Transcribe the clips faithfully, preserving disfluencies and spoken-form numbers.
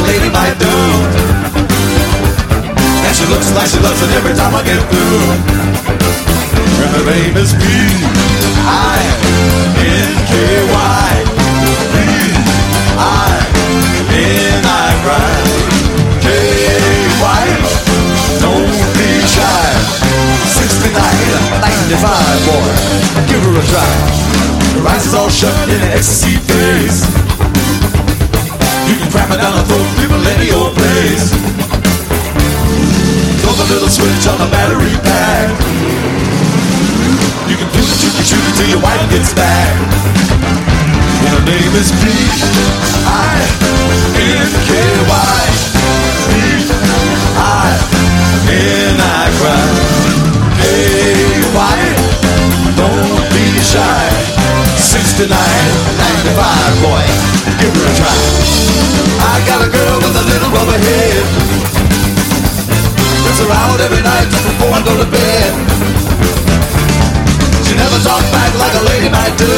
lady might do. And she looks like she loves it every time I get through. And her name is B I N K Y. B I N I cry. K Y. Don't be shy. sixty-nine, ninety-five, boy, give her a try. Her eyes is all shut in an ecstasy face. You can cram it down her throat, people any old place. Throw the little switch on the battery pack. You can do it, you can shoot it till your wife gets back. And her name is B I N K Y. B I N I cry. Hey, why? Don't be shy. sixty-nine, ninety-five, boy, give her a try. I got a girl with a little rubber head. Rips around every night just before I go to bed. She never talks back like a lady might do.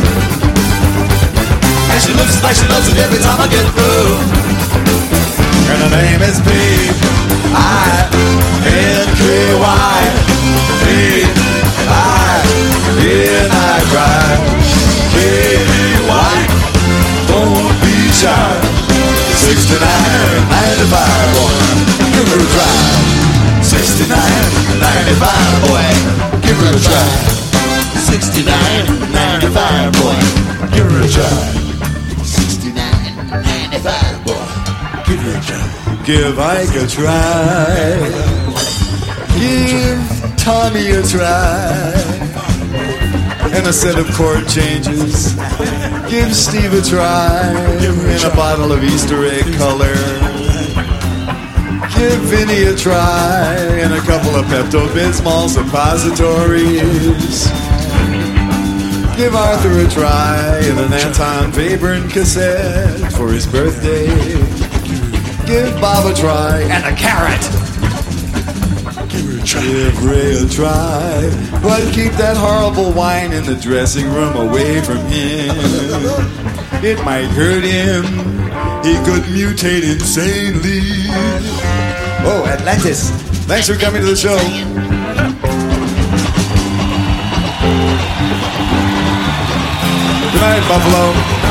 And she looks like she loves it every time I get through. And her name is B I N K Y. B I N I cry. K Y. Don't be shy. sixty-nine, ninety-five, boy, give her a try. sixty-nine, ninety-five, boy, give her a try. sixty-nine, ninety-five, boy, give her a try. sixty-nine, ninety-five, boy, give her a try. Give Ike a try. Give Tommy a try. And a set of chord changes. Give Steve a try. And a bottle of Easter egg color. Give Vinny a try. And a couple of Pepto-Bismol suppositories. Give Arthur a try. And an Anton Webern cassette for his birthday. Give Bob a try. And a carrot. Give Ray a try, but keep that horrible wine in the dressing room away from him. It might hurt him. He could mutate insanely. Oh, Atlantis, thanks for coming to the show. Good night, Buffalo.